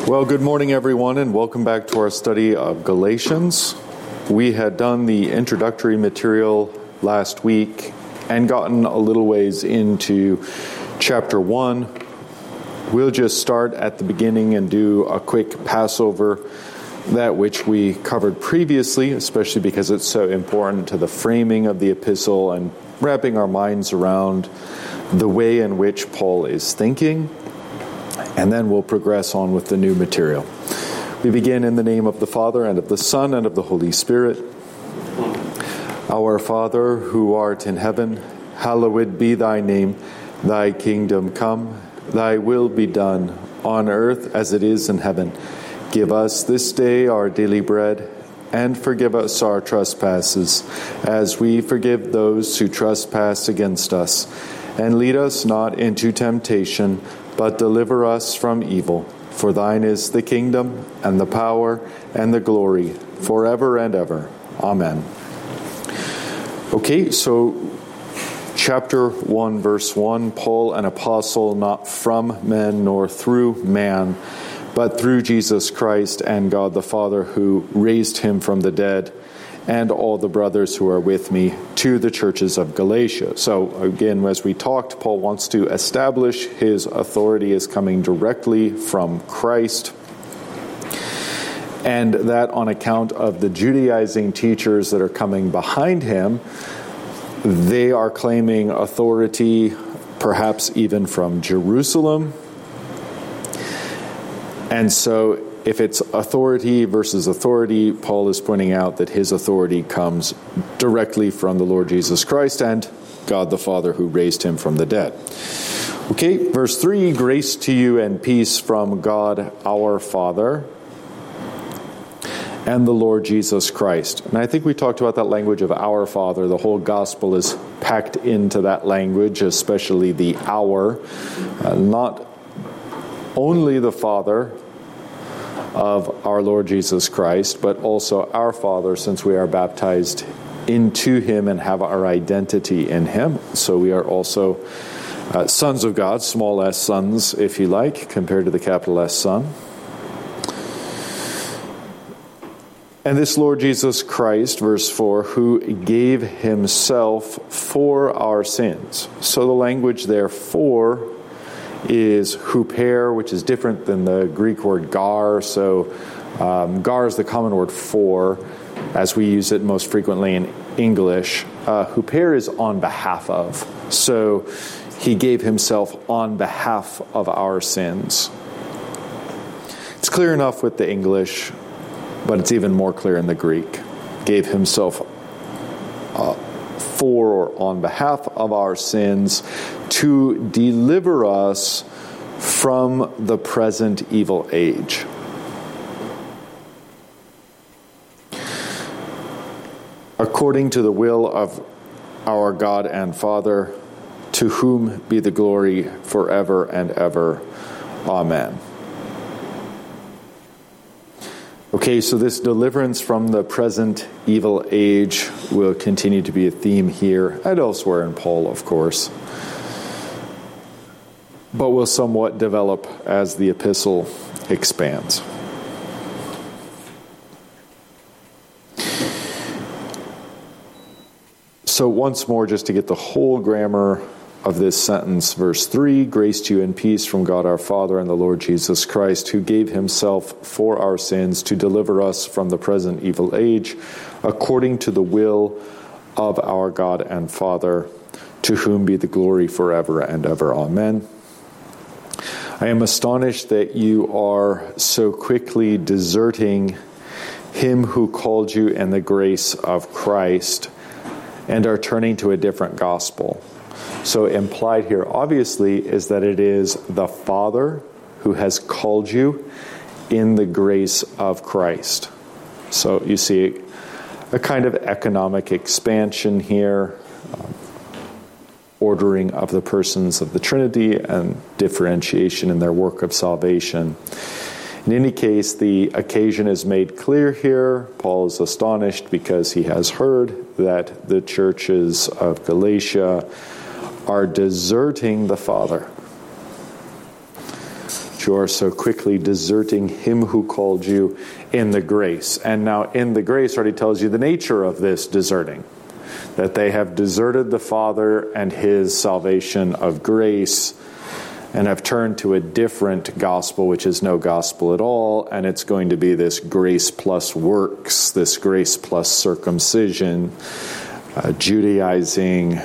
Well, good morning, everyone, and welcome back to our study of Galatians. We had done the introductory material last week and gotten a little ways into chapter 1. We'll just start at the beginning and do a quick passover, that which we covered previously, especially because it's so important to the framing of the epistle and wrapping our minds around the way in which Paul is thinking. And then we'll progress on with the new material. We begin in the name of the Father, and of the Son, and of the Holy Spirit. Our Father, who art in heaven, hallowed be thy name. Thy kingdom come, thy will be done, on earth as it is in heaven. Give us this day our daily bread, and forgive us our trespasses, as we forgive those who trespass against us. And lead us not into temptation, but deliver us from evil. For thine is the kingdom, and the power, and the glory, forever and ever. Amen. Okay, so chapter 1, verse 1, Paul, an apostle, not from men nor through man, but through Jesus Christ and God the Father, who raised him from the dead, and all the brothers who are with me, to the churches of Galatia. So again, as we talked, Paul wants to establish his authority as coming directly from Christ, and that on account of the Judaizing teachers that are coming behind him, they are claiming authority perhaps even from Jerusalem. And so if it's authority versus authority, Paul is pointing out that his authority comes directly from the Lord Jesus Christ and God the Father who raised him from the dead. Okay, verse 3, grace to you and peace from God our Father and the Lord Jesus Christ. And I think we talked about that language of our Father. The whole gospel is packed into that language, especially the our. Not only the Father of our Lord Jesus Christ, but also our Father, since we are baptized into him and have our identity in him. So we are also sons of God, small s sons, if you like, compared to the capital S Son. And this Lord Jesus Christ, verse 4, who gave himself for our sins. So the language there, for, is huper, which is different than the Greek word gar. So gar is the common word for, as we use it most frequently in English. Huper is on behalf of. So he gave himself on behalf of our sins. It's clear enough with the English, but it's even more clear in the Greek. Gave himself for or on behalf of our sins to deliver us from the present evil age. According to the will of our God and Father, to whom be the glory forever and ever. Amen. Okay, so this deliverance from the present evil age will continue to be a theme here and elsewhere in Paul, of course, but will somewhat develop as the epistle expands. So once more, just to get the whole grammar of this sentence, verse 3, grace to you and peace from God our Father and the Lord Jesus Christ, who gave himself for our sins to deliver us from the present evil age, according to the will of our God and Father, to whom be the glory forever and ever. Amen. I am astonished that you are so quickly deserting him who called you in the grace of Christ and are turning to a different gospel. So implied here, obviously, is that it is the Father who has called you in the grace of Christ. So you see a kind of economic expansion here, ordering of the persons of the Trinity and differentiation in their work of salvation. In any case, the occasion is made clear here. Paul is astonished because he has heard that the churches of Galatia are deserting the Father. you are so quickly deserting him who called you in the grace. And now in the grace already tells you the nature of this deserting. That they have deserted the Father and his salvation of grace and have turned to a different gospel, which is no gospel at all, and it's going to be this grace plus works, this grace plus circumcision, Judaizing,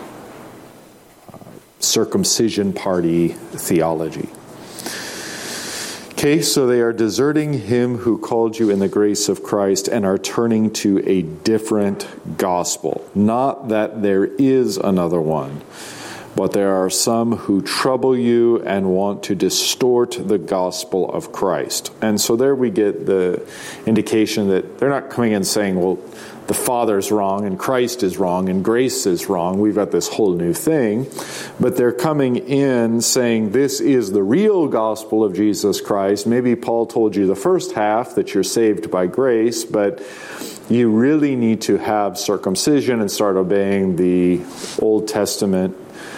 circumcision party theology. Okay, so they are deserting him who called you in the grace of Christ and are turning to a different gospel. Not that there is another one, but there are some who trouble you and want to distort the gospel of Christ. And so there we get the indication that they're not coming in saying, well, the Father's wrong and Christ is wrong and grace is wrong. We've got this whole new thing. But they're coming in saying this is the real gospel of Jesus Christ. Maybe Paul told you the first half that you're saved by grace, but you really need to have circumcision and start obeying the Old Testament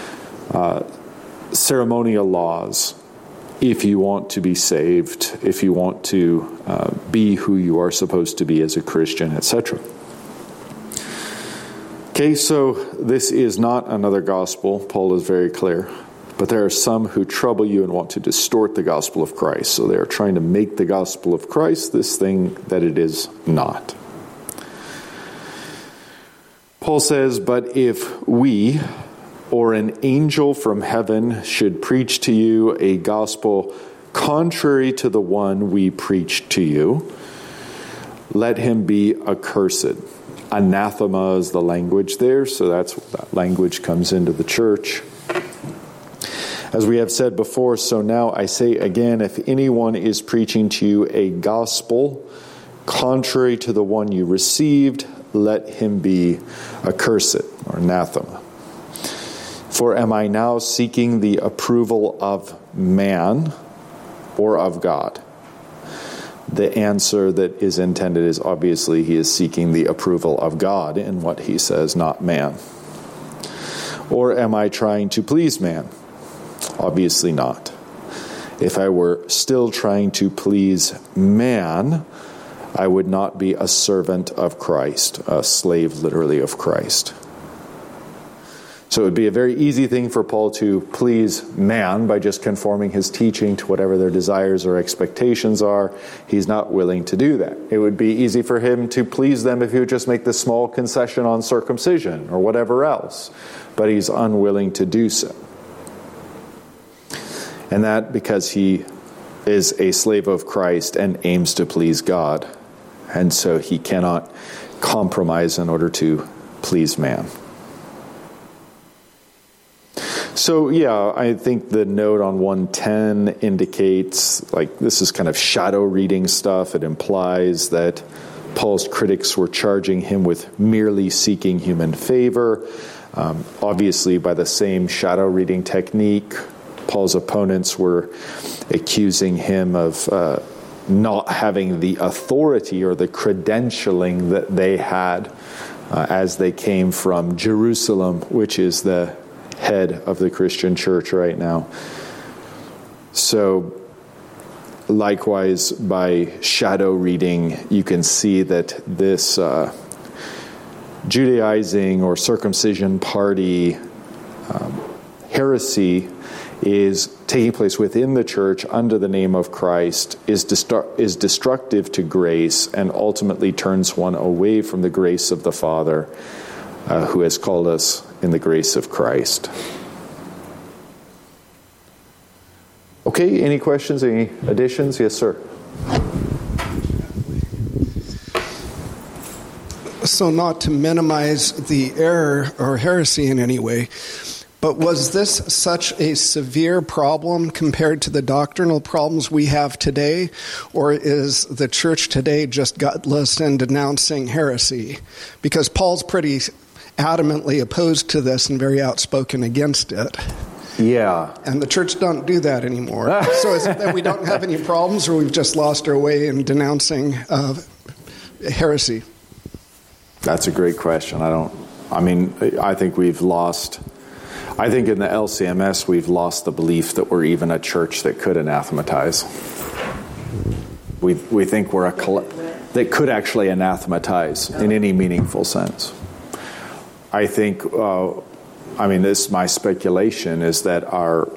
ceremonial laws if you want to be saved, if you want to be who you are supposed to be as a Christian, etc. Okay, so this is not another gospel. Paul is very clear. But there are some who trouble you and want to distort the gospel of Christ. So they are trying to make the gospel of Christ this thing that it is not. Paul says, but if we or an angel from heaven should preach to you a gospel contrary to the one we preach to you, let him be accursed. Anathema is the language there, so that language comes into the church. As we have said before, so now I say again, if anyone is preaching to you a gospel contrary to the one you received, let him be accursed, or anathema. For am I now seeking the approval of man or of God? The answer that is intended is obviously he is seeking the approval of God in what he says, not man. Or am I trying to please man? Obviously not. If I were still trying to please man, I would not be a servant of Christ, a slave literally of Christ. So it would be a very easy thing for Paul to please man by just conforming his teaching to whatever their desires or expectations are. He's not willing to do that. It would be easy for him to please them if he would just make the small concession on circumcision or whatever else. But he's unwilling to do so. And that because he is a slave of Christ and aims to please God. And so he cannot compromise in order to please man. So, yeah, I think the note on 110 indicates, like, this is kind of shadow reading stuff. It implies that Paul's critics were charging him with merely seeking human favor. Obviously, by the same shadow reading technique, Paul's opponents were accusing him of not having the authority or the credentialing that they had as they came from Jerusalem, which is the head of the Christian church right now. So, likewise, by shadow reading, you can see that this Judaizing or circumcision party heresy is taking place within the church under the name of Christ, is destructive to grace, and ultimately turns one away from the grace of the Father who has called us in the grace of Christ. Okay, any questions, any additions? Yes, sir. So not to minimize the error or heresy in any way, but was this such a severe problem compared to the doctrinal problems we have today? Or is the church today just gutless and denouncing heresy? Because Paul's pretty adamantly opposed to this and very outspoken against it. Yeah. And the church don't do that anymore. So is it that we don't have any problems, or we've just lost our way in denouncing heresy? That's a great question. I think we've lost... I think in the LCMS we've lost the belief that we're even a church that could anathematize. We think we're that could actually anathematize in any meaningful sense. I think, this is my speculation, is that our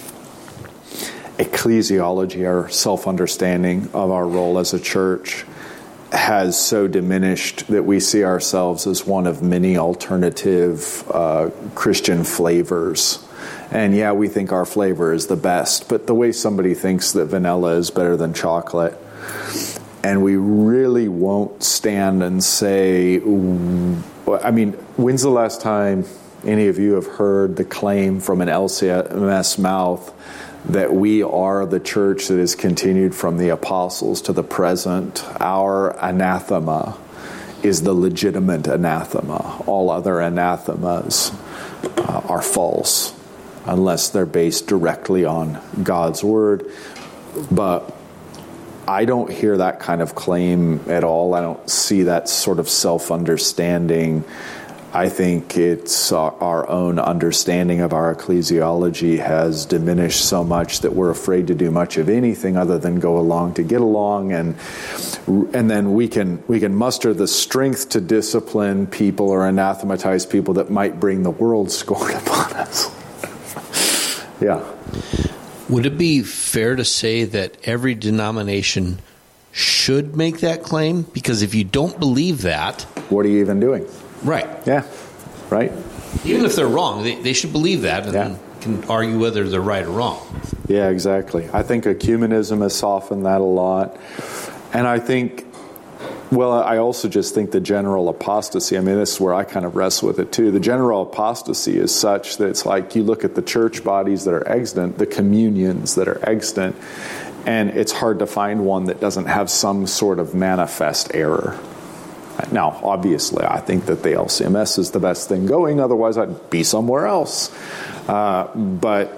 ecclesiology, our self-understanding of our role as a church, has so diminished that we see ourselves as one of many alternative Christian flavors. And yeah, we think our flavor is the best, but the way somebody thinks that vanilla is better than chocolate, and we really won't stand and say, when's the last time any of you have heard the claim from an LCMS mouth that we are the church that has continued from the apostles to the present? Our anathema is the legitimate anathema. All other anathemas are false unless they're based directly on God's word. But I don't hear that kind of claim at all. I don't see that sort of self-understanding. I think it's our own understanding of our ecclesiology has diminished so much that we're afraid to do much of anything other than go along to get along, and then we can muster the strength to discipline people or anathematize people that might bring the world's scorn upon us. Yeah. Would it be fair to say that every denomination should make that claim? Because if you don't believe that, what are you even doing? Right. Yeah. Right. Even if they're wrong, they should believe that and then can argue whether they're right or wrong. Yeah, exactly. I think ecumenism has softened that a lot. And I think, I also just think the general apostasy, this is where I kind of wrestle with it too. The general apostasy is such that it's like you look at the church bodies that are extant, the communions that are extant, and it's hard to find one that doesn't have some sort of manifest error. Now, obviously, I think that the LCMS is the best thing going. Otherwise, I'd be somewhere else. But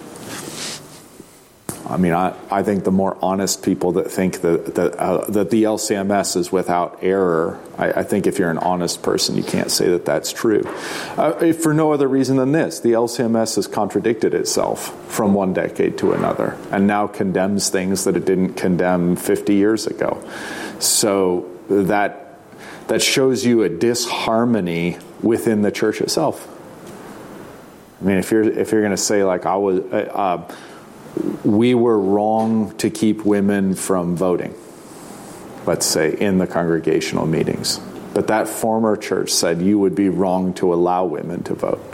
I think the more honest people that think that the LCMS is without error, I think if you're an honest person, you can't say that that's true. For no other reason than this, the LCMS has contradicted itself from one decade to another, and now condemns things that it didn't condemn 50 years ago. So that shows you a disharmony within the church itself. If you're going to say like we were wrong to keep women from voting, let's say in the congregational meetings, but that former church said you would be wrong to allow women to vote.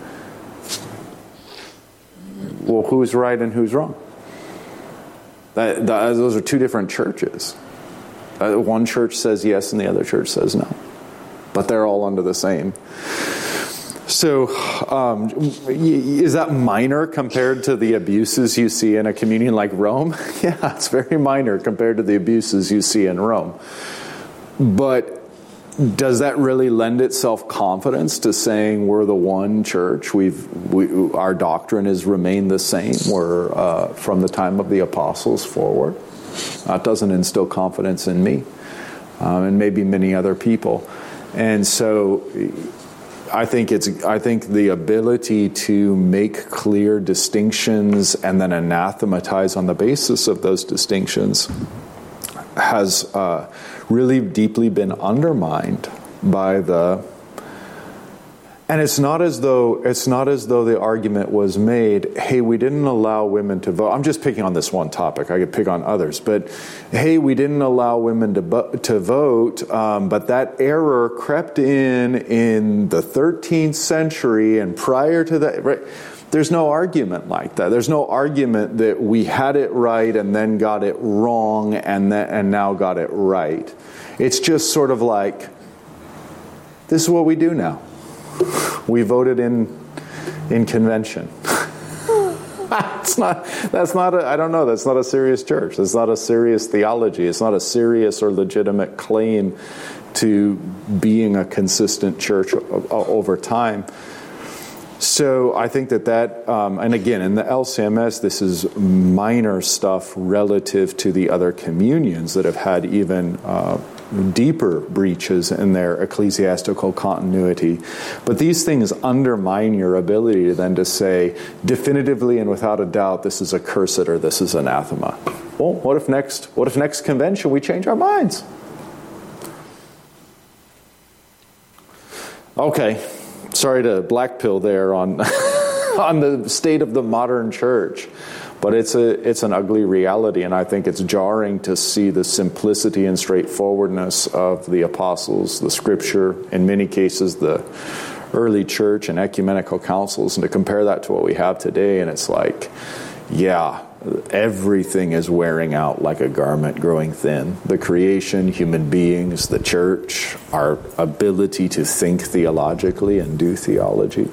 Well, who's right and who's wrong? Those are two different churches. One church says yes and the other church says no. But they're all under the same. So is that minor compared to the abuses you see in a communion like Rome? Yeah, it's very minor compared to the abuses you see in Rome. But does that really lend itself confidence to saying we're the one church? Our doctrine has remained the same. We're from the time of the apostles forward. It doesn't instill confidence in me, and maybe many other people. And so, I think the ability to make clear distinctions and then anathematize on the basis of those distinctions has really deeply been undermined by the. And it's not as though the argument was made, hey, we didn't allow women to vote. I'm just picking on this one topic. I could pick on others. But, hey, we didn't allow women to vote, but that error crept in the 13th century and prior to that. Right? There's no argument like that. There's no argument that we had it right and then got it wrong and now got it right. It's just sort of like, this is what we do now. We voted in convention. That's not a serious church. That's not a serious theology. It's not a serious or legitimate claim to being a consistent church over time. So I think that, and again, in the LCMS, this is minor stuff relative to the other communions that have had even deeper breaches in their ecclesiastical continuity. But these things undermine your ability to then to say definitively and without a doubt, this is accursed or this is anathema. Well, what if next convention we change our minds? Okay, sorry to black pill there on on the state of the modern church, but it's an ugly reality, and I think it's jarring to see the simplicity and straightforwardness of the apostles, the Scripture, in many cases the early church and ecumenical councils, and to compare that to what we have today, and it's like, yeah, everything is wearing out like a garment growing thin. The creation, human beings, the church, our ability to think theologically and do theology.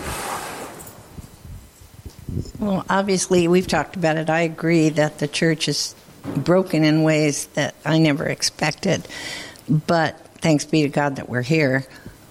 Well, obviously, we've talked about it. I agree that the church is broken in ways that I never expected. But thanks be to God that we're here.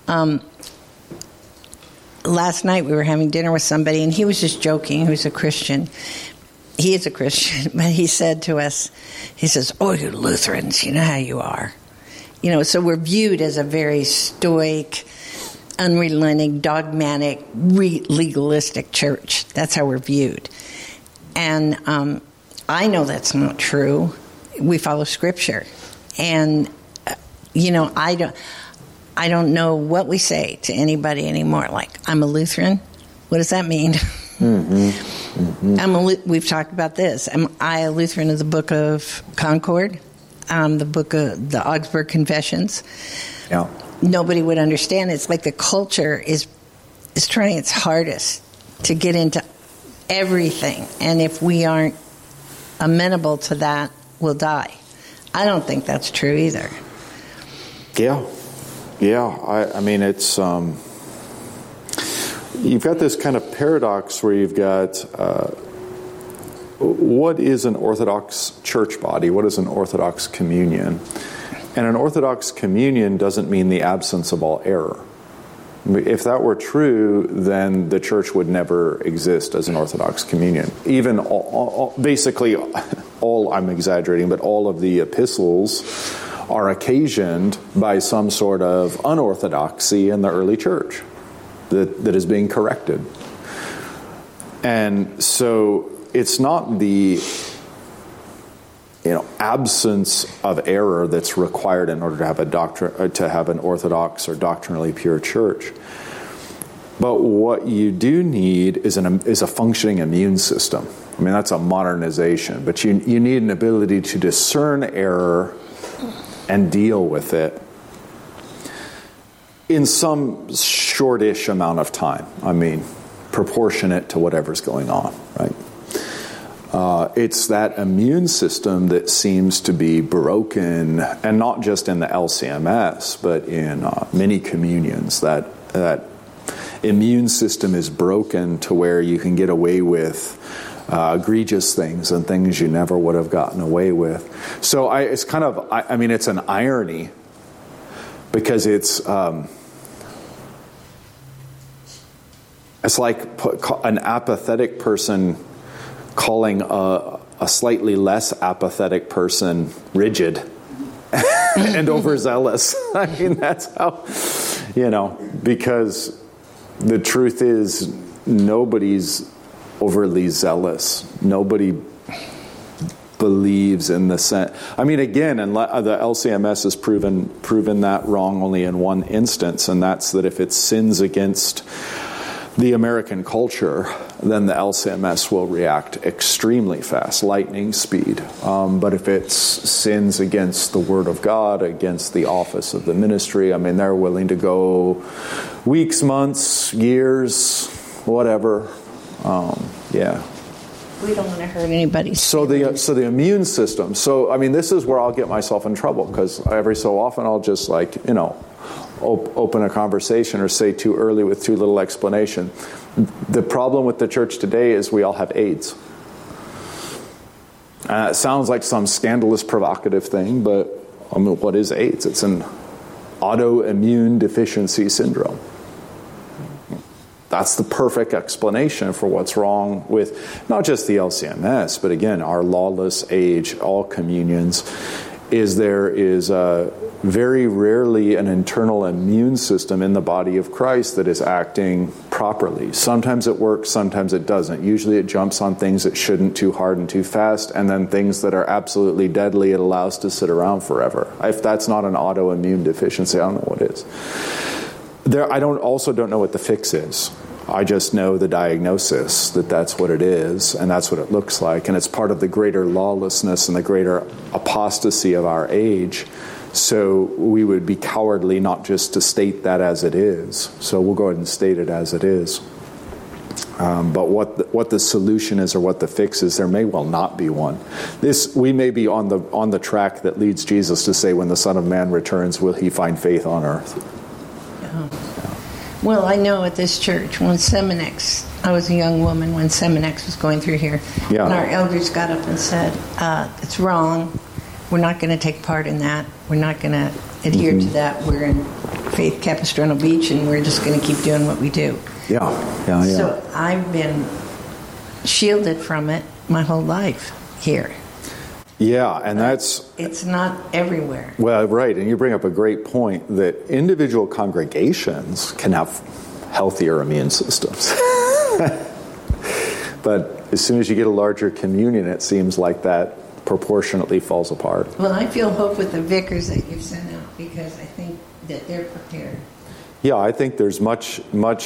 Last night we were having dinner with somebody, and he was just joking. He was a Christian. He is a Christian, but he said to us, he says, "Oh, you Lutherans, you know how you are." You know, so we're viewed as a very stoic, unrelenting, dogmatic, legalistic church. That's how we're viewed. And I know that's not true. We follow Scripture. And, you know, I don't know what we say to anybody anymore. Like, I'm a Lutheran. What does that mean? Mm-hmm. Mm-hmm. We've talked about this. Am I a Lutheran of the Book of Concord? The book of the Augsburg Confessions? Yeah. Nobody would understand. It's like the culture is trying its hardest to get into everything. And if we aren't amenable to that, we'll die. I don't think that's true either. Yeah. I mean, it's... You've got this kind of paradox where you've got what is an Orthodox church body? What is an Orthodox communion? And an Orthodox communion doesn't mean the absence of all error. If that were true, then the church would never exist as an Orthodox communion. Even basically all, I'm exaggerating, but all of the epistles are occasioned by some sort of unorthodoxy in the early church that is being corrected. And so it's not the absence of error that's required in order to have an orthodox or doctrinally pure church. But what you do need is a functioning immune system. I mean, that's a modernization, but you need an ability to discern error and deal with it in some shortish amount of time. I mean, proportionate to whatever's going on, right? It's that immune system that seems to be broken, and not just in the LCMS, but in many communions. That immune system is broken to where you can get away with egregious things and things you never would have gotten away with. So it's kind of, I mean, it's an irony, because it's like an apathetic person calling a slightly less apathetic person rigid and overzealous. I mean, that's how, because the truth is nobody's overly zealous. Nobody believes in the sense. I mean, again, and the LCMS has proven that wrong only in one instance, and that's that if it sins against the American culture, then the LCMS will react extremely fast, lightning speed. But if it sins against the Word of God, against the office of the ministry, I mean, they're willing to go weeks, months, years, whatever. Yeah. We don't want to hurt anybody. So the immune system. So, I mean, this is where I'll get myself in trouble, because every so often I'll just open a conversation or say too early with too little explanation. The problem with the church today is we all have AIDS. It sounds like some scandalous, provocative thing, but I mean, what is AIDS? It's an autoimmune deficiency syndrome. That's the perfect explanation for what's wrong with not just the LCMS, but again, our lawless age, all communions, is there is very rarely an internal immune system in the body of Christ that is acting properly. Sometimes it works, sometimes it doesn't. Usually it jumps on things it shouldn't too hard and too fast, and then things that are absolutely deadly it allows to sit around forever. If that's not an autoimmune deficiency, I don't know what is. I don't know what the fix is. I just know the diagnosis, that that's what it is, and that's what it looks like. And it's part of the greater lawlessness and the greater apostasy of our age. So we would be cowardly not just to state that as it is. So we'll go ahead and state it as it is. But what the solution is or what the fix is, there may well not be one. We may be on the track that leads Jesus to say, when the Son of Man returns, will he find faith on earth? Well, I know at this church, when Seminex, I was a young woman when Seminex was going through here, and our elders got up and said, it's wrong. We're not going to take part in that. We're not going to adhere to that. We're in Faith Capistrano Beach, and we're just going to keep doing what we do. Yeah. So I've been shielded from it my whole life here. Yeah, and it's not everywhere. Well, right, and you bring up a great point that individual congregations can have healthier immune systems. But as soon as you get a larger communion, it seems like that proportionately falls apart. Well, I feel hope with the vicars that you've sent out, because I think that they're prepared. Yeah, I think there's much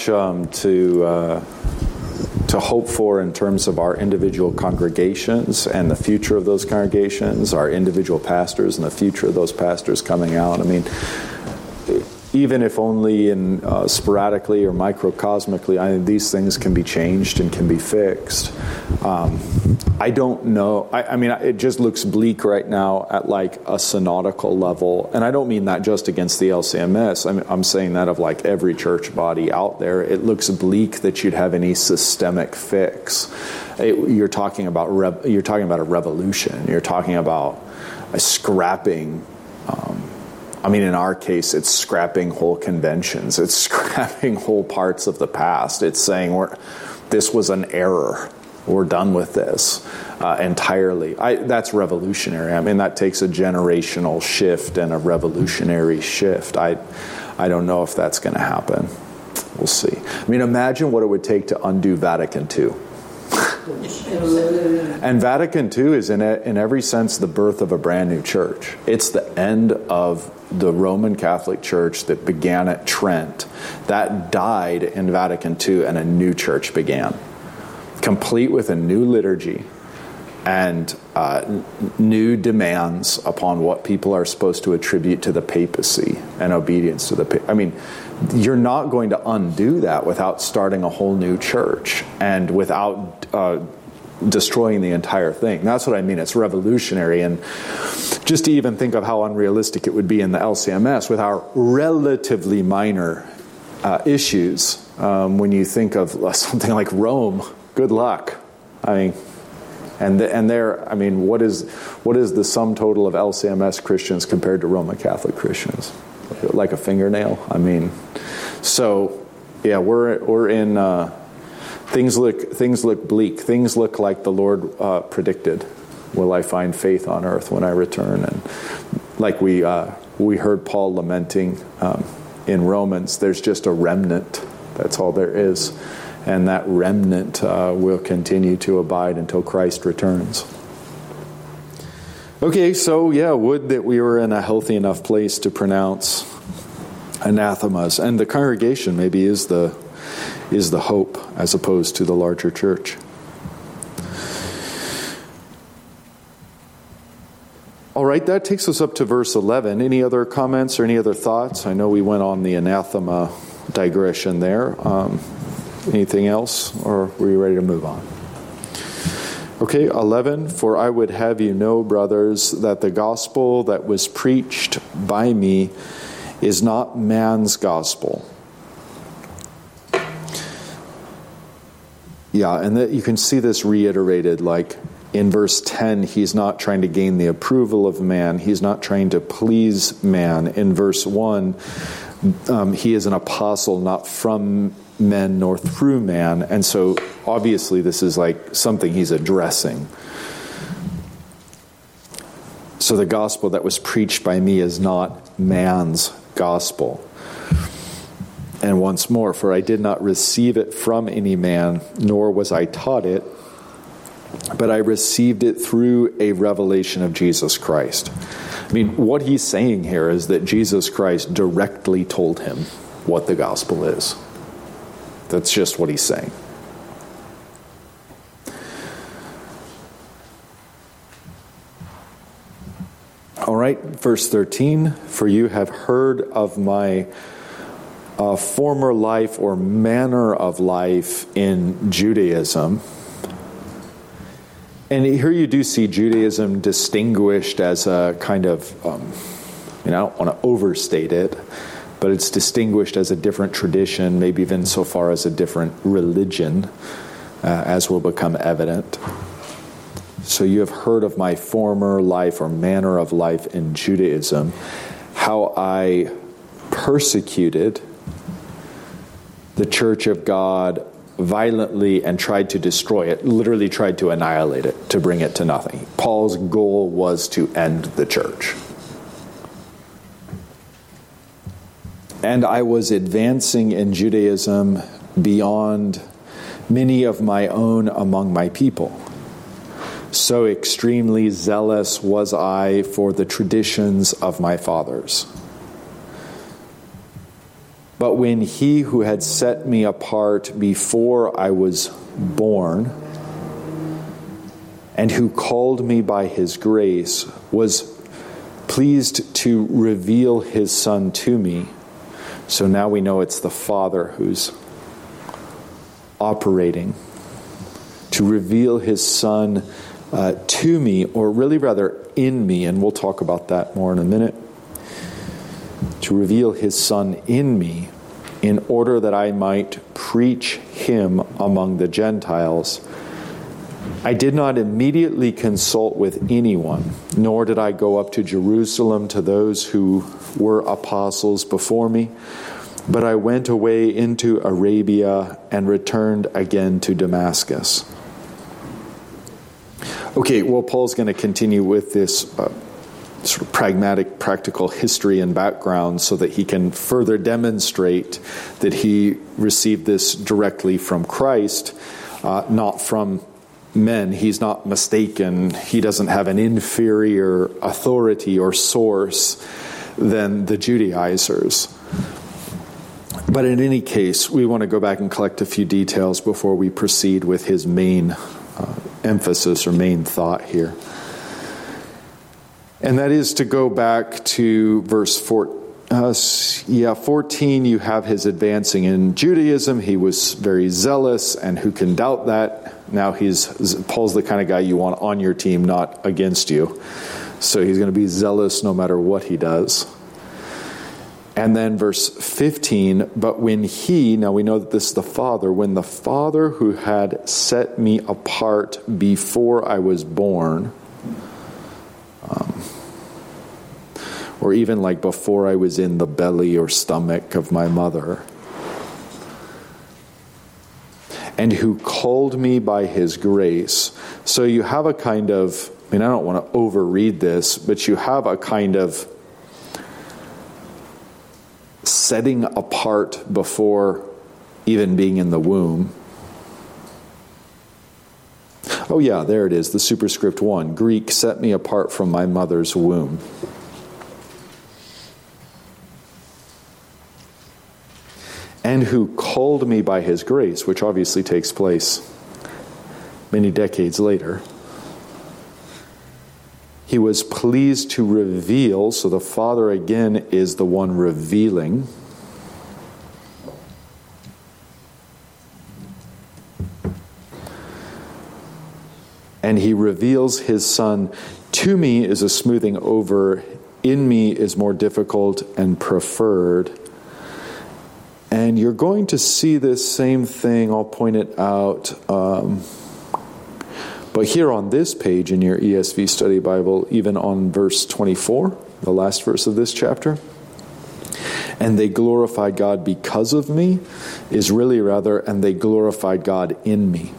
to hope for in terms of our individual congregations and the future of those congregations, our individual pastors and the future of those pastors coming out. I mean, even if only in sporadically or microcosmically, these things can be changed and can be fixed. I don't know. I mean, it just looks bleak right now at like a synodical level. And I don't mean that just against the LCMS. I'm saying that of like every church body out there. It looks bleak that you'd have any systemic fix. You're talking about a revolution. You're talking about a scrapping. In our case, it's scrapping whole conventions. It's scrapping whole parts of the past. It's saying this was an error. We're done with this entirely. That's revolutionary. I mean, that takes a generational shift and a revolutionary shift. I don't know if that's going to happen. We'll see. I mean, imagine what it would take to undo Vatican II. And Vatican II is in every sense the birth of a brand new church. It's the end of the Roman Catholic Church that began at Trent. That died in Vatican II, and a new church began, complete with a new liturgy and new demands upon what people are supposed to attribute to the papacy and obedience to the papacy. I mean, you're not going to undo that without starting a whole new church and without destroying the entire thing. That's what I mean. It's revolutionary. And just to even think of how unrealistic it would be in the LCMS with our relatively minor issues, when you think of something like Rome, good luck. I mean, what is the sum total of LCMS Christians compared to Roman Catholic Christians? Like a fingernail. I mean, so yeah, we're in. Things look bleak. Things look like the Lord predicted. Will I find faith on earth when I return? And like we heard Paul lamenting in Romans, there's just a remnant. That's all there is. And that remnant will continue to abide until Christ returns. Okay, so yeah, would that we were in a healthy enough place to pronounce anathemas. And the congregation maybe is the hope as opposed to the larger church. All right, that takes us up to verse 11. Any other comments or any other thoughts? I know we went on the anathema digression there. Anything else, or were you ready to move on? Okay, 11. For I would have you know, brothers, that the gospel that was preached by me is not man's gospel. Yeah, and that you can see this reiterated, like in verse 10, he's not trying to gain the approval of man. He's not trying to please man. In verse 1, he is an apostle not from men nor through man. And so obviously this is like something he's addressing. So the gospel that was preached by me is not man's gospel. And once more, for I did not receive it from any man, nor was I taught it, but I received it through a revelation of Jesus Christ. I mean, what he's saying here is that Jesus Christ directly told him what the gospel is. That's just what he's saying. All right, verse 13, for you have heard of my former life or manner of life in Judaism. And here you do see Judaism distinguished as a kind of, I don't want to overstate it, but it's distinguished as a different tradition, maybe even so far as a different religion, as will become evident. So you have heard of my former life or manner of life in Judaism, how I persecuted the church of God violently and tried to destroy it, literally tried to annihilate it, to bring it to nothing. Paul's goal was to end the church. And I was advancing in Judaism beyond many of my own among my people. So extremely zealous was I for the traditions of my fathers. But when he who had set me apart before I was born, and who called me by his grace, was pleased to reveal his Son to me. So now we know it's the Father who's operating to reveal his Son to me, or really rather in me, and we'll talk about that more in a minute. To reveal his Son in me, in order that I might preach him among the Gentiles. I did not immediately consult with anyone, nor did I go up to Jerusalem to those who were apostles before me, but I went away into Arabia and returned again to Damascus. Okay, well, Paul's going to continue with this sort of pragmatic, practical history and background so that he can further demonstrate that he received this directly from Christ, not from men. He's not mistaken. He doesn't have an inferior authority or source than the Judaizers. But in any case, we want to go back and collect a few details before we proceed with his main emphasis or main thought here. And that is to go back to verse 14. You have his advancing in Judaism. He was very zealous, and who can doubt that? Now Paul's the kind of guy you want on your team, not against you. So he's going to be zealous no matter what he does. And then verse 15, but when he, now we know that this is the Father, when the Father who had set me apart before I was born, or even like before I was in the belly or stomach of my mother, and who called me by his grace. So you have a kind of, I don't want to overread this, but you have a kind of setting apart before even being in the womb. Oh yeah, there it is, the superscript 1. Greek, set me apart from my mother's womb. And who called me by his grace, which obviously takes place many decades later. He was pleased to reveal, so the Father again is the one revealing. And he reveals his Son. To me is a smoothing over. In me is more difficult and preferred. And you're going to see this same thing, I'll point it out. But here on this page in your ESV Study Bible, even on verse 24, the last verse of this chapter, and they glorified God because of me is really rather, and they glorified God in me.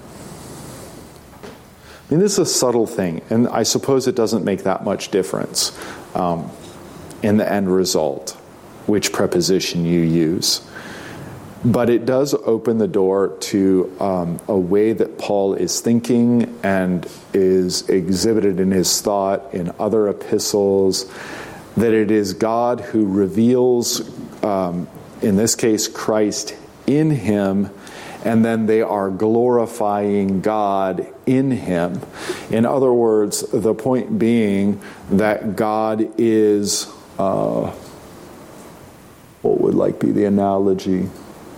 I mean, this is a subtle thing, and I suppose it doesn't make that much difference in the end result, which preposition you use. But it does open the door to a way that Paul is thinking and is exhibited in his thought in other epistles, that it is God who reveals, in this case, Christ in him, and then they are glorifying God in him. In other words, the point being that God is, what would be the analogy?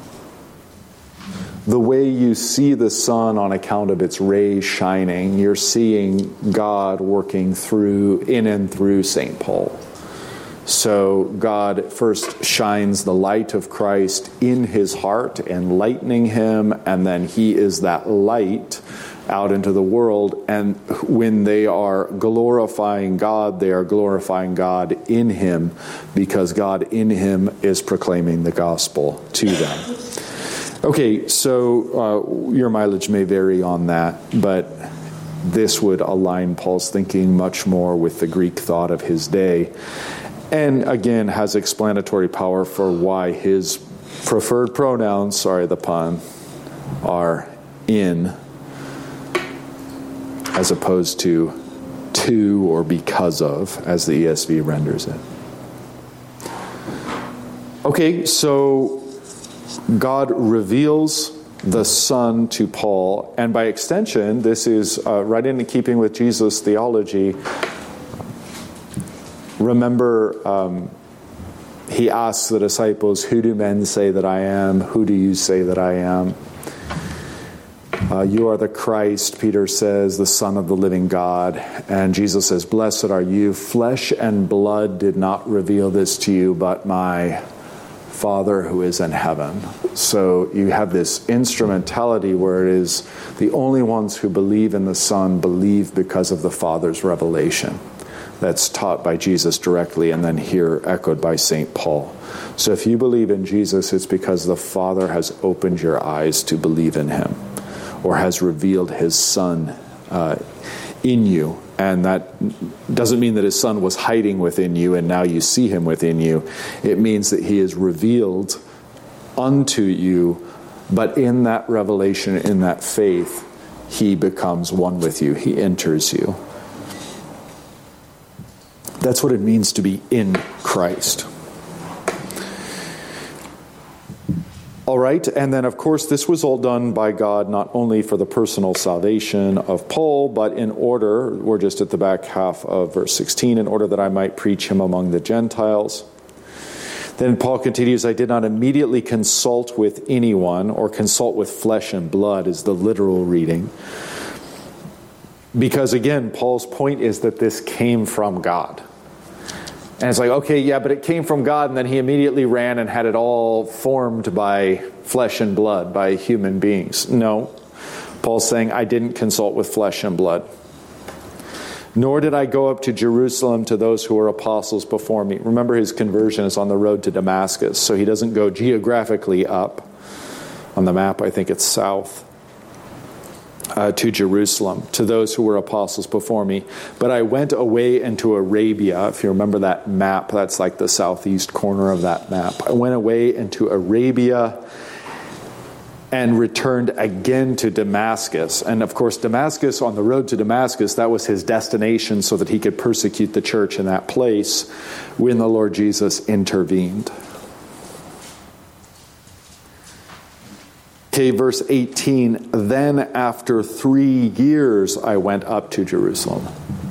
The way you see the sun on account of its rays shining, you're seeing God working in and through St. Paul. So God first shines the light of Christ in his heart, enlightening him, and then he is that light out into the world. And when they are glorifying God, they are glorifying God in him, because God in him is proclaiming the gospel to them. Okay, so your mileage may vary on that, but this would align Paul's thinking much more with the Greek thought of his day, and again has explanatory power for why his preferred pronouns, sorry the pun, are in as opposed to or because of, as the ESV renders it. Okay, so God reveals the Son to Paul, and by extension, this is right in keeping with Jesus' theology. Remember, he asks the disciples, "Who do men say that I am? Who do you say that I am?" You are the Christ, Peter says, the Son of the living God. And Jesus says, "Blessed are you. Flesh and blood did not reveal this to you, but my Father who is in heaven." So you have this instrumentality where it is the only ones who believe in the Son believe because of the Father's revelation. That's taught by Jesus directly, and then here echoed by St. Paul. So if you believe in Jesus, it's because the Father has opened your eyes to believe in him, or has revealed his Son in you. And that doesn't mean that his Son was hiding within you and now you see him within you. It means that he is revealed unto you, but in that revelation, in that faith, he becomes one with you. He enters you. That's what it means to be in Christ. All right, and then of course this was all done by God not only for the personal salvation of Paul, but in order, we're just at the back half of verse 16, in order that I might preach him among the Gentiles. Then Paul continues, I did not immediately consult with anyone, or consult with flesh and blood is the literal reading. Because again, Paul's point is that this came from God. And it's like, okay, yeah, but it came from God, and then he immediately ran and had it all formed by flesh and blood, by human beings. No. Paul's saying, I didn't consult with flesh and blood. Nor did I go up to Jerusalem to those who were apostles before me. Remember, his conversion is on the road to Damascus, so he doesn't go geographically up. On the map, I think it's south. To Jerusalem, to those who were apostles before me. But I went away into Arabia. If you remember that map, that's like the southeast corner of that map. I went away into Arabia and returned again to Damascus. And of course, Damascus, on the road to Damascus, that was his destination so that he could persecute the church in that place when the Lord Jesus intervened. Okay, verse 18, then after 3 years I went up to Jerusalem.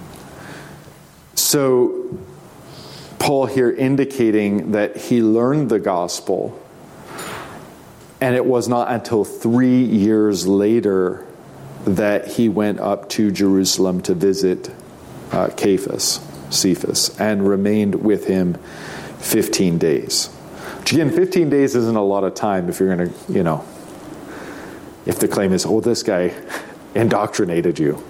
So Paul here indicating that he learned the gospel, and it was not until 3 years later that he went up to Jerusalem to visit Cephas, and remained with him 15 days. Which again, 15 days isn't a lot of time if you're going to, if the claim is, oh, this guy indoctrinated you.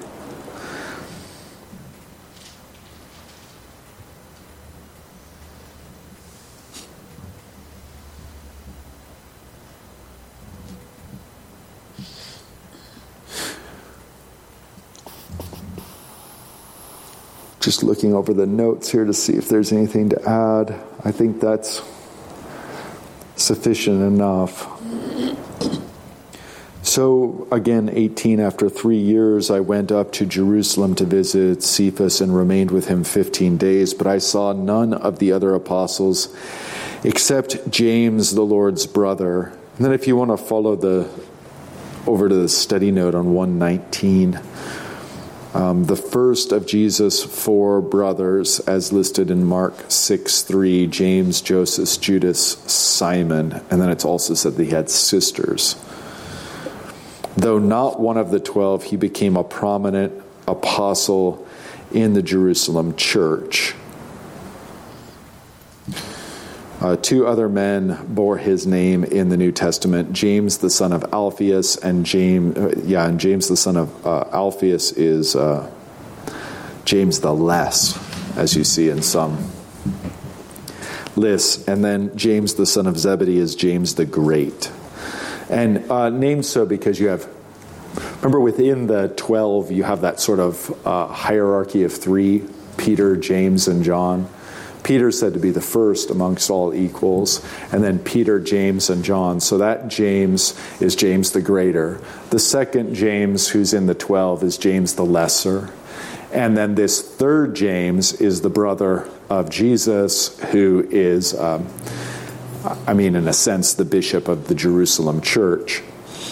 Just looking over the notes here to see if there's anything to add. I think that's sufficient enough. So, again, 18, after 3 years, I went up to Jerusalem to visit Cephas and remained with him 15 days. But I saw none of the other apostles except James, the Lord's brother. And then if you want to follow over to the study note on 119, the first of Jesus' 4 brothers, as listed in Mark 6:3, James, Joseph, Judas, Simon. And then it's also said that he had sisters. Though not one of the 12, he became a prominent apostle in the Jerusalem church. 2 other men bore his name in the New Testament: James, the son of Alphaeus, and James the son of Alphaeus is James the Less, as you see in some lists. And then James, the son of Zebedee, is James the Great. And named so because you have, remember within the 12, you have that sort of hierarchy of 3, Peter, James, and John. Peter's said to be the first amongst all equals, and then Peter, James, and John. So that James is James the Greater. The second James, who's in the 12, is James the Lesser. And then this third James is the brother of Jesus, who is, in a sense, the bishop of the Jerusalem church.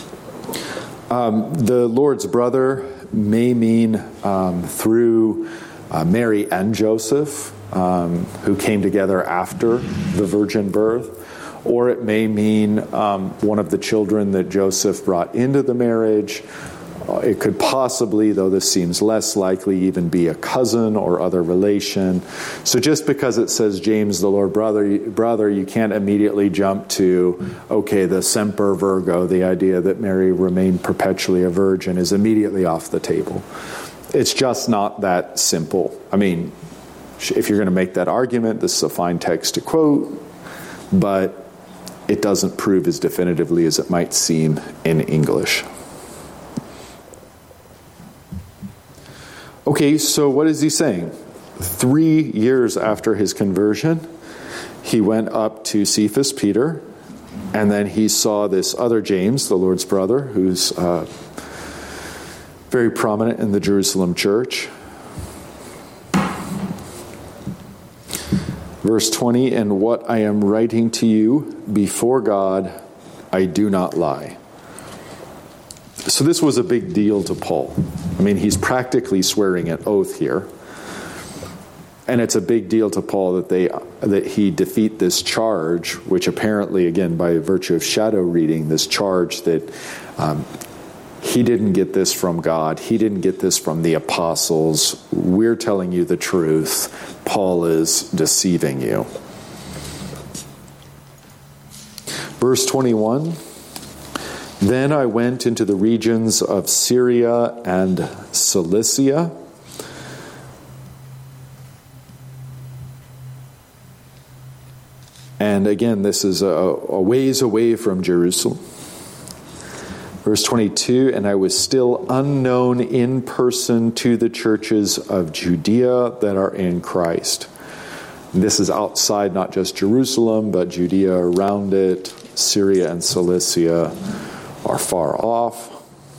The Lord's brother may mean through Mary and Joseph, who came together after the virgin birth, or it may mean one of the children that Joseph brought into the marriage. It could possibly, though this seems less likely, even be a cousin or other relation. So just because it says James, the Lord brother, you can't immediately jump to, okay, the Semper Virgo, the idea that Mary remained perpetually a virgin, is immediately off the table. It's just not that simple. I mean, if you're going to make that argument, this is a fine text to quote, but it doesn't prove as definitively as it might seem in English. Okay, so what is he saying? 3 years after his conversion, he went up to Cephas, Peter, and then he saw this other James, the Lord's brother, who's very prominent in the Jerusalem church. Verse 20, and what I am writing to you before God, I do not lie. So this was a big deal to Paul. I mean, he's practically swearing an oath here. And it's a big deal to Paul that he defeat this charge, which apparently, again, by virtue of shadow reading, this charge that he didn't get this from God, he didn't get this from the apostles. We're telling you the truth. Paul is deceiving you. Verse 21, then I went into the regions of Syria and Cilicia. And again, this is a ways away from Jerusalem. Verse 22, and I was still unknown in person to the churches of Judea that are in Christ. And this is outside not just Jerusalem, but Judea around it. Syria and Cilicia are far off.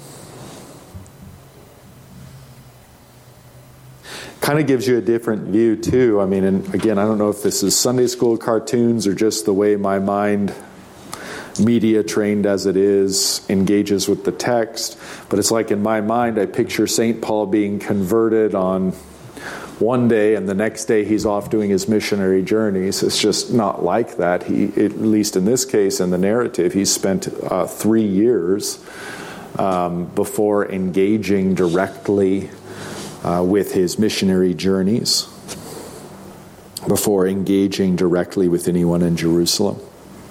Kind of gives you a different view too. I mean, and again, I don't know if this is Sunday school cartoons or just the way my mind, media trained as it is, engages with the text. But it's like in my mind, I picture St. Paul being converted on one day and the next day he's off doing his missionary journeys. It's just not like that. He, at least in this case, in the narrative, he spent 3 years before engaging directly with his missionary journeys, before engaging directly with anyone in Jerusalem.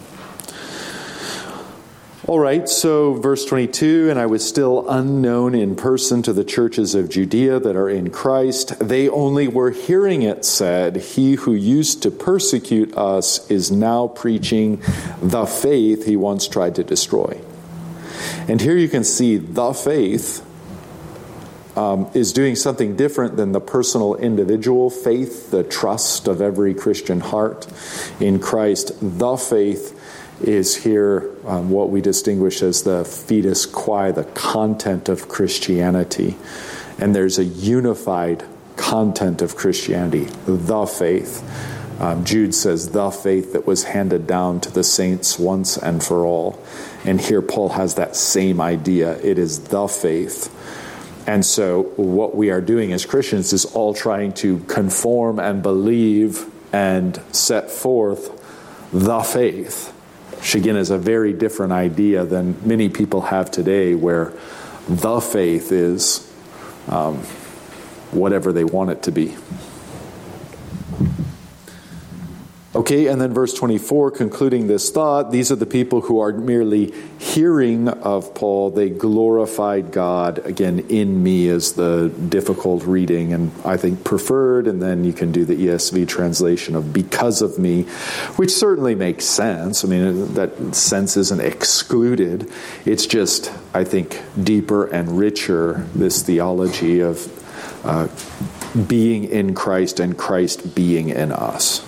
All right, so verse 22, and I was still unknown in person to the churches of Judea that are in Christ. They only were hearing it said, he who used to persecute us is now preaching the faith he once tried to destroy. And here you can see the faith is doing something different than the personal individual faith, the trust of every Christian heart in Christ. The faith is here what we distinguish as the fides quae, the content of Christianity. And there's a unified content of Christianity, the faith. Jude says, the faith that was handed down to the saints once and for all. And here Paul has that same idea. It is the faith. And so what we are doing as Christians is all trying to conform and believe and set forth the faith, which again is a very different idea than many people have today, where the faith is whatever they want it to be. Okay, and then verse 24, concluding this thought, these are the people who are merely hearing of Paul. They glorified God. Again, in me is the difficult reading, and I think preferred, and then you can do the ESV translation of because of me, which certainly makes sense. I mean, that sense isn't excluded. It's just, I think, deeper and richer, this theology of being in Christ and Christ being in us.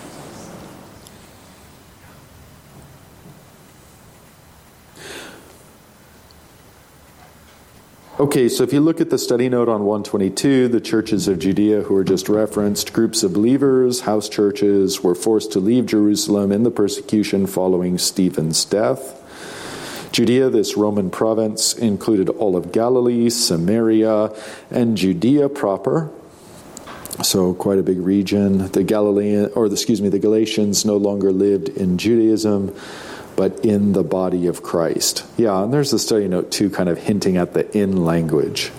Okay, so if you look at the study note on 122, the churches of Judea who were just referenced, groups of believers, house churches, were forced to leave Jerusalem in the persecution following Stephen's death. Judea, this Roman province, included all of Galilee, Samaria, and Judea proper. So quite a big region. The Galatians no longer lived in Judaism, but in the body of Christ. Yeah, and there's the study note too, kind of hinting at the in language.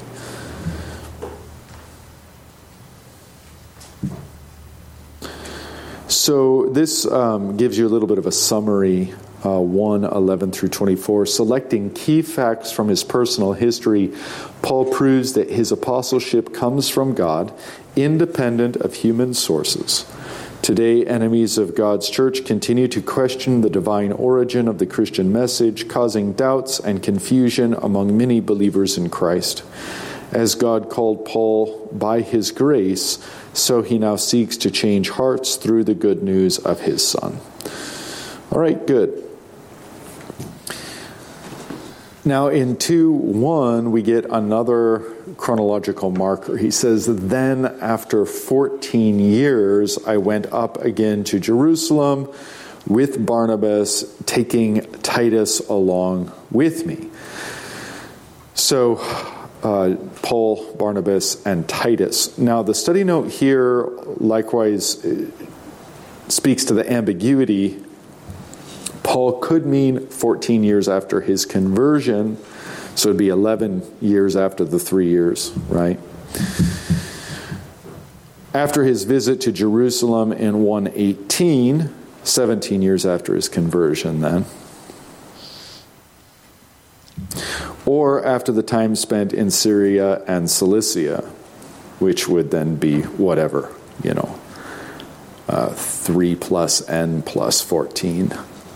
So this gives you a little bit of a summary, 1:11 through 24. Selecting key facts from his personal history, Paul proves that his apostleship comes from God, independent of human sources. Today, enemies of God's church continue to question the divine origin of the Christian message, causing doubts and confusion among many believers in Christ. As God called Paul by his grace, so he now seeks to change hearts through the good news of his Son. All right, good. Now in 2:1, we get another chronological marker. He says, then after 14 years, I went up again to Jerusalem with Barnabas, taking Titus along with me. So, Paul, Barnabas, and Titus. Now the study note here likewise speaks to the ambiguity. Paul could mean 14 years after his conversion, so it'd be 11 years after the 3 years, right? After his visit to Jerusalem in 118, 17 years after his conversion then. Or after the time spent in Syria and Cilicia, which would then be whatever, 3 plus n plus 14.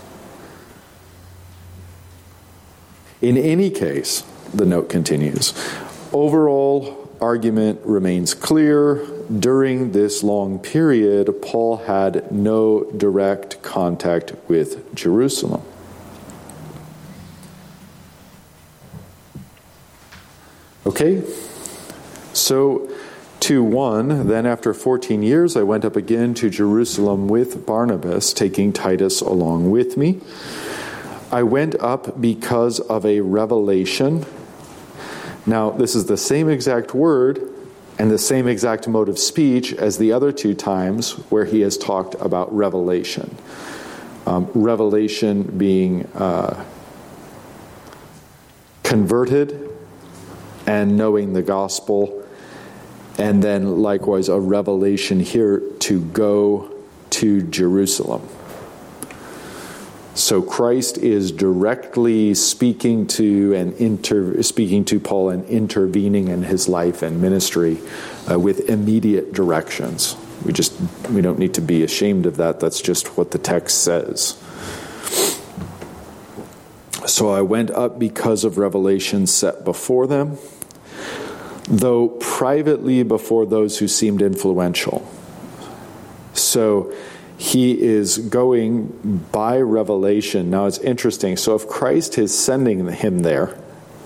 In any case, the note continues, overall argument remains clear. During this long period, Paul had no direct contact with Jerusalem. Okay, so 2:1, then after 14 years I went up again to Jerusalem with Barnabas, taking Titus along with me. I went up because of a revelation. Now, this is the same exact word and the same exact mode of speech as the other 2 times where he has talked about revelation. Revelation being converted and knowing the gospel, and then likewise a revelation here to go to Jerusalem. So Christ is directly speaking to Paul and intervening in his life and ministry with immediate directions. We don't need to be ashamed of that. That's just what the text says. So I went up because of revelation set before them. though privately before those who seemed influential. So he is going by revelation. Now it's interesting. So if Christ is sending him there,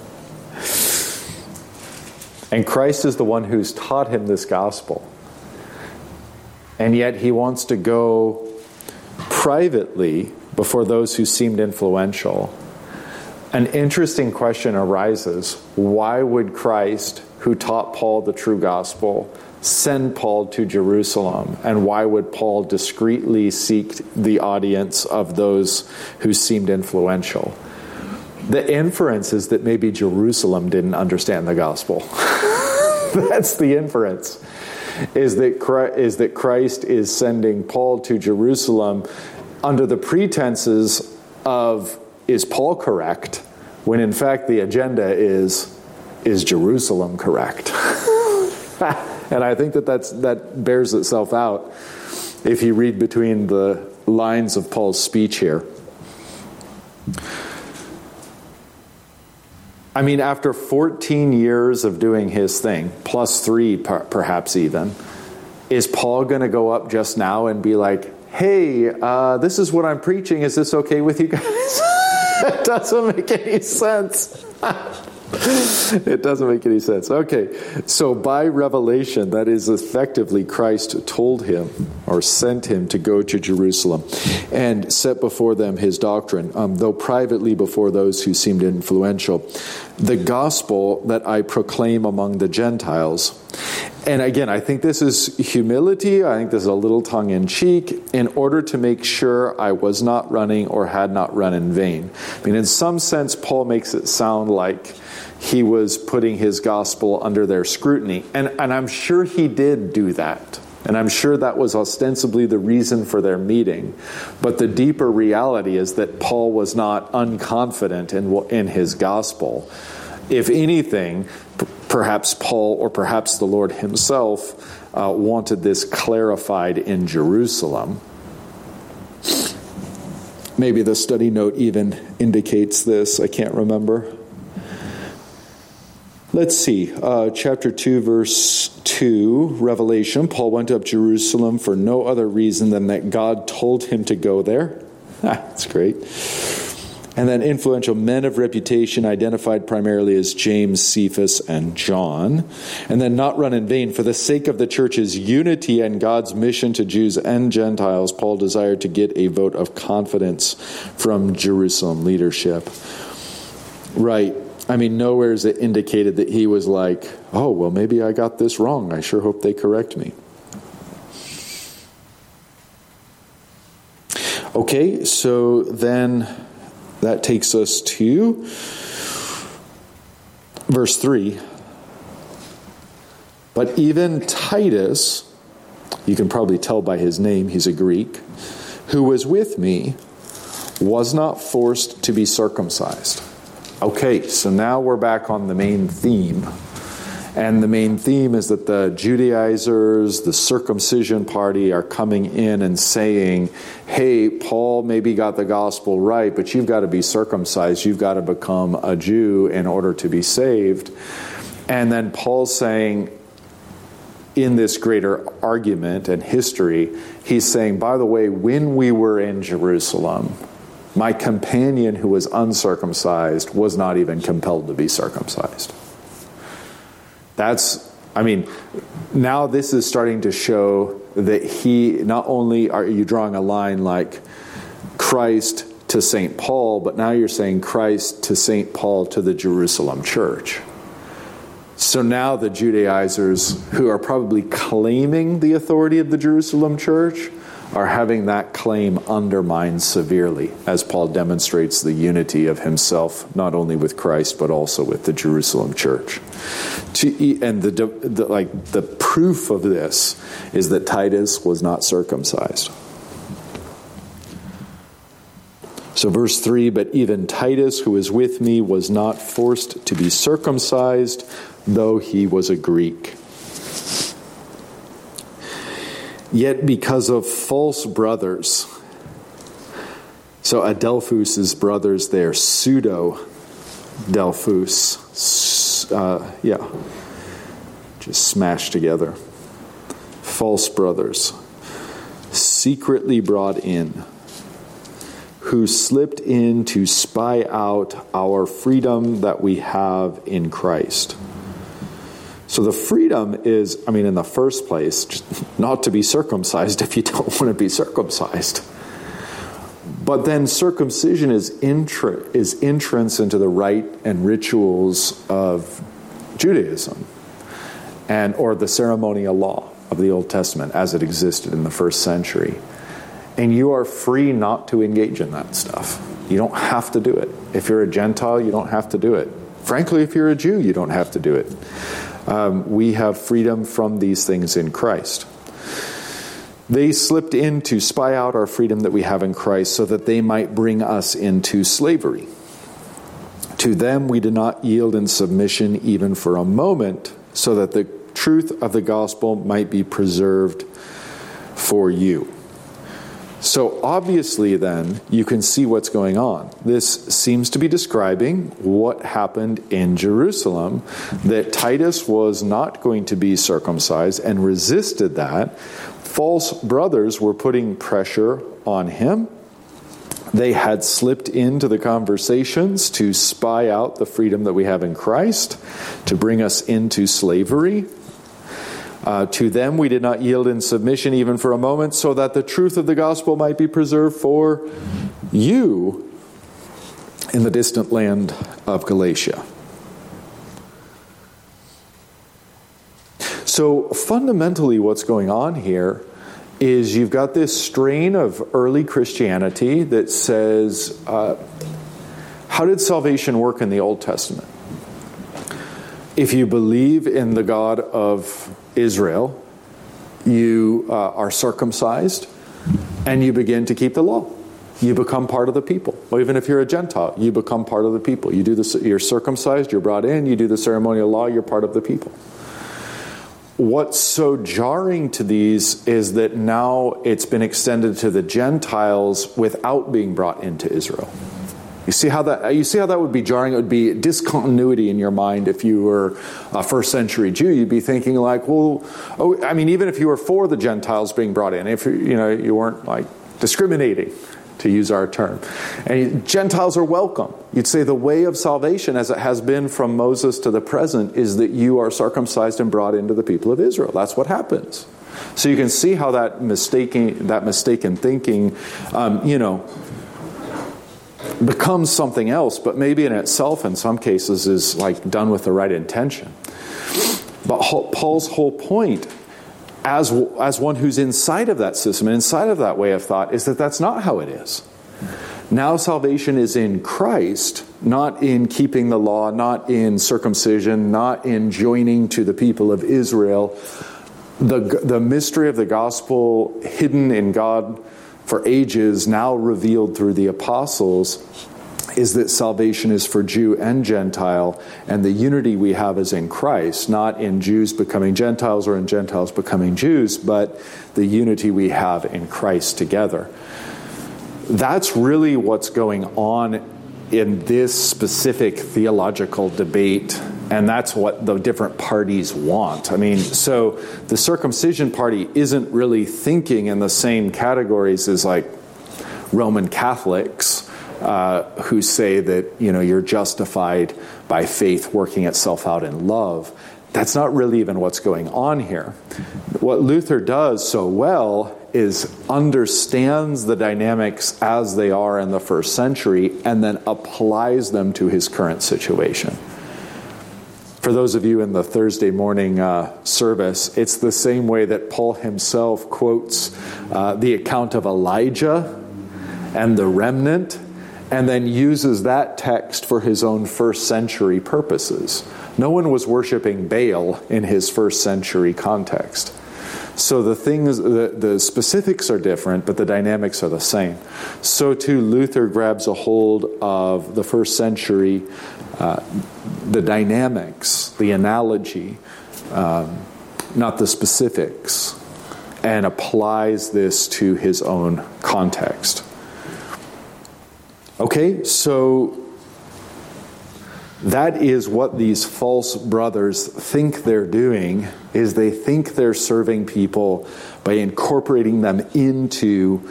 and Christ is the one who's taught him this gospel, and yet he wants to go privately before those who seemed influential, an interesting question arises. Why would Christ, who taught Paul the true gospel, send Paul to Jerusalem? And why would Paul discreetly seek the audience of those who seemed influential? The inference is that maybe Jerusalem didn't understand the gospel. That's the inference, is that Christ is sending Paul to Jerusalem under the pretenses of, is Paul correct? When in fact the agenda is Jerusalem correct? And I think that bears itself out if you read between the lines of Paul's speech here. I mean, after 14 years of doing his thing, plus 3 perhaps even, is Paul going to go up just now and be like, hey, this is what I'm preaching. Is this okay with you guys? It doesn't make any sense. It doesn't make any sense. Okay, so by revelation, that is effectively Christ told him or sent him to go to Jerusalem and set before them his doctrine, though privately before those who seemed influential, the gospel that I proclaim among the Gentiles. And again, I think this is humility. I think this is a little tongue-in-cheek in order to make sure I was not running or had not run in vain. I mean, in some sense, Paul makes it sound like he was putting his gospel under their scrutiny. And I'm sure he did do that. And I'm sure that was ostensibly the reason for their meeting. But the deeper reality is that Paul was not unconfident in his gospel. If anything, perhaps Paul or perhaps the Lord himself wanted this clarified in Jerusalem. Maybe the study note even indicates this. I can't remember. Let's see. Chapter 2, verse 2, Revelation. Paul went up Jerusalem for no other reason than that God told him to go there. That's great. And then influential men of reputation identified primarily as James, Cephas, and John. And then not run in vain. For the sake of the church's unity and God's mission to Jews and Gentiles, Paul desired to get a vote of confidence from Jerusalem leadership. Right. I mean, nowhere is it indicated that he was like, oh, well, maybe I got this wrong. I sure hope they correct me. Okay, so then that takes us to verse 3. But even Titus, you can probably tell by his name, he's a Greek, who was with me, was not forced to be circumcised. Okay, so now we're back on the main theme. And the main theme is that the Judaizers, the circumcision party, are coming in and saying, hey, Paul maybe got the gospel right, but you've got to be circumcised. You've got to become a Jew in order to be saved. And then Paul's saying, in this greater argument and history, he's saying, by the way, when we were in Jerusalem, my companion who was uncircumcised was not even compelled to be circumcised. Now this is starting to show that he, not only are you drawing a line like Christ to St. Paul, but now you're saying Christ to St. Paul to the Jerusalem church. So now the Judaizers, who are probably claiming the authority of the Jerusalem church, are having that claim undermined severely, as Paul demonstrates the unity of himself, not only with Christ, but also with the Jerusalem church. And the proof of this is that Titus was not circumcised. So verse 3, but even Titus, who is with me, was not forced to be circumcised, though he was a Greek. Yet because of false brothers, so Adelphus' brothers there, pseudo-Delphus, just smashed together. False brothers, secretly brought in, who slipped in to spy out our freedom that we have in Christ. So the freedom is, in the first place, just not to be circumcised if you don't want to be circumcised. But then circumcision is entrance into the rite and rituals of Judaism, or the ceremonial law of the Old Testament as it existed in the first century. And you are free not to engage in that stuff. You don't have to do it. If you're a Gentile, you don't have to do it. Frankly, if you're a Jew, you don't have to do it. We have freedom from these things in Christ. They slipped in to spy out our freedom that we have in Christ so that they might bring us into slavery. To them we did not yield in submission even for a moment, so that the truth of the gospel might be preserved for you. So obviously then, you can see what's going on. This seems to be describing what happened in Jerusalem, that Titus was not going to be circumcised and resisted that. False brothers were putting pressure on him. They had slipped into the conversations to spy out the freedom that we have in Christ, to bring us into slavery. To them we did not yield in submission even for a moment, so that the truth of the gospel might be preserved for you in the distant land of Galatia. So fundamentally what's going on here is you've got this strain of early Christianity that says, how did salvation work in the Old Testament? If you believe in the God of Israel, you are circumcised and you begin to keep the law. You become part of the people. Well, even if you're a Gentile, you become part of the people. You do this, you're circumcised, you're brought in, you do the ceremonial law, you're part of the people. What's so jarring to these is that now it's been extended to the Gentiles without being brought into Israel. You see how that would be jarring? It would be discontinuity in your mind. If you were a first century Jew, you'd be thinking like, even if you were for the Gentiles being brought in, if you weren't like discriminating, to use our term, and Gentiles are welcome. You'd say the way of salvation, as it has been from Moses to the present, is that you are circumcised and brought into the people of Israel. That's what happens. So you can see how that mistaken thinking, becomes something else, but maybe in itself in some cases is like done with the right intention. But Paul's whole point as one who's inside of that system, inside of that way of thought, is that that's not how it is. Now salvation is in Christ, not in keeping the law, not in circumcision, not in joining to the people of Israel. The mystery of the gospel hidden in God for ages, now revealed through the apostles, is that salvation is for Jew and Gentile, and the unity we have is in Christ, not in Jews becoming Gentiles or in Gentiles becoming Jews, but the unity we have in Christ together. That's really what's going on in this specific theological debate, and that's what the different parties want. So the circumcision party isn't really thinking in the same categories as like Roman Catholics, who say that you're justified by faith working itself out in love. That's not really even what's going on here. What Luther does so well is understands the dynamics as they are in the first century and then applies them to his current situation. For those of you in the Thursday morning service, it's the same way that Paul himself quotes the account of Elijah and the remnant, and then uses that text for his own first century purposes. No one was worshiping Baal in his first century context. So the specifics are different, but the dynamics are the same. So too, Luther grabs a hold of the first century, the dynamics, the analogy, not the specifics, and applies this to his own context. Okay, so That is what these false brothers think they're doing, is they think they're serving people by incorporating them into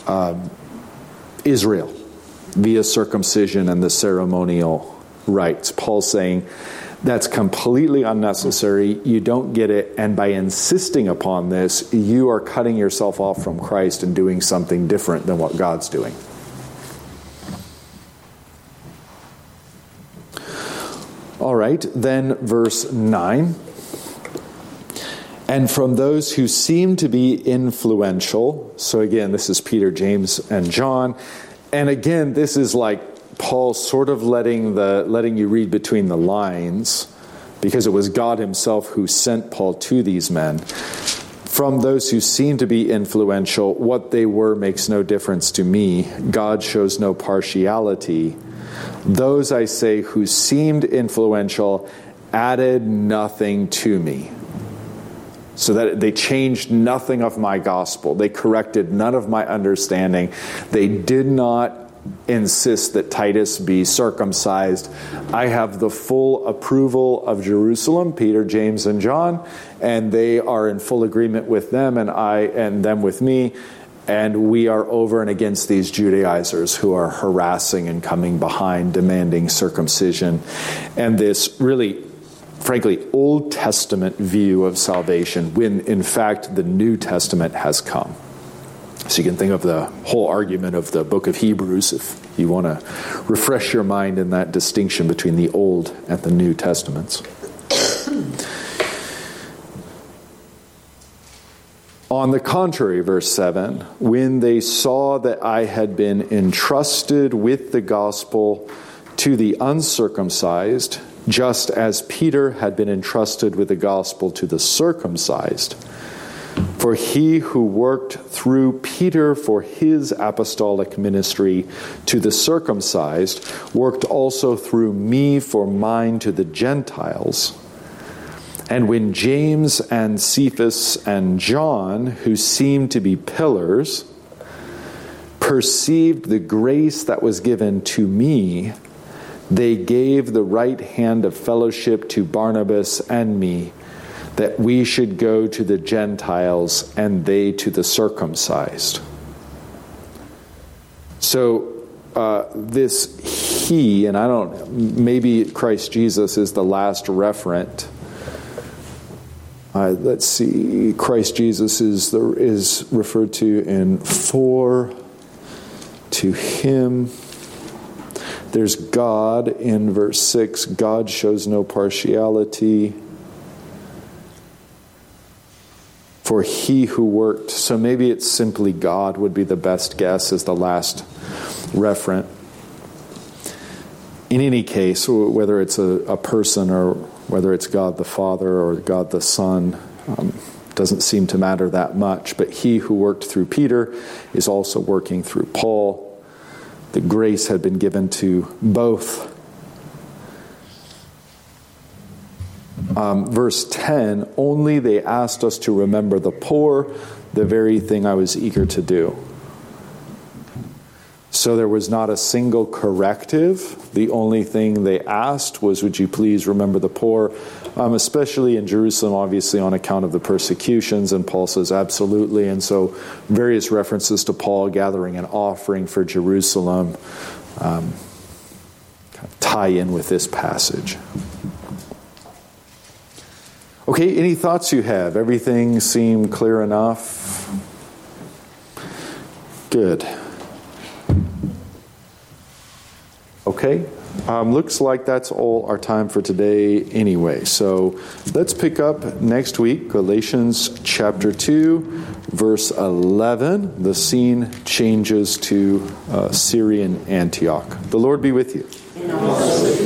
Israel via circumcision and the ceremonial rites. Paul's saying that's completely unnecessary. You don't get it. And by insisting upon this, you are cutting yourself off from Christ and doing something different than what God's doing. All right, then verse 9. And from those who seem to be influential, so again, this is Peter, James, and John. And again, this is like Paul sort of letting you read between the lines, because it was God himself who sent Paul to these men. From those who seem to be influential, what they were makes no difference to me. God shows no partiality. Those, I say, who seemed influential added nothing to me. So that they changed nothing of my gospel. They corrected none of my understanding. They did not insist that Titus be circumcised. I have the full approval of Jerusalem, Peter, James, and John, and they are in full agreement with them, and them with me. And we are over and against these Judaizers who are harassing and coming behind, demanding circumcision. And this really, frankly, Old Testament view of salvation, when in fact the New Testament has come. So you can think of the whole argument of the book of Hebrews if you want to refresh your mind in that distinction between the Old and the New Testaments. On the contrary, verse 7, when they saw that I had been entrusted with the gospel to the uncircumcised, just as Peter had been entrusted with the gospel to the circumcised, for he who worked through Peter for his apostolic ministry to the circumcised worked also through me for mine to the Gentiles. And when James and Cephas and John, who seemed to be pillars, perceived the grace that was given to me, they gave the right hand of fellowship to Barnabas and me, that we should go to the Gentiles and they to the circumcised. So this he, and maybe Christ Jesus is the last referent. Let's see, Christ Jesus is referred to in 4, to him. There's God in verse 6. God shows no partiality. For he who worked. So maybe it's simply God would be the best guess as the last referent. In any case, whether it's a person or whether it's God the Father or God the Son, doesn't seem to matter that much. But he who worked through Peter is also working through Paul. The grace had been given to both. Verse 10, only they asked us to remember the poor, the very thing I was eager to do. So there was not a single corrective. The only thing they asked was, would you please remember the poor? Especially in Jerusalem, obviously, on account of the persecutions. And Paul says, absolutely. And so various references to Paul gathering an offering for Jerusalem kind of tie in with this passage. Okay, any thoughts you have? Everything seemed clear enough? Good. Okay, looks like that's all our time for today anyway. So let's pick up next week, Galatians chapter 2, verse 11. The scene changes to Syrian Antioch. The Lord be with you.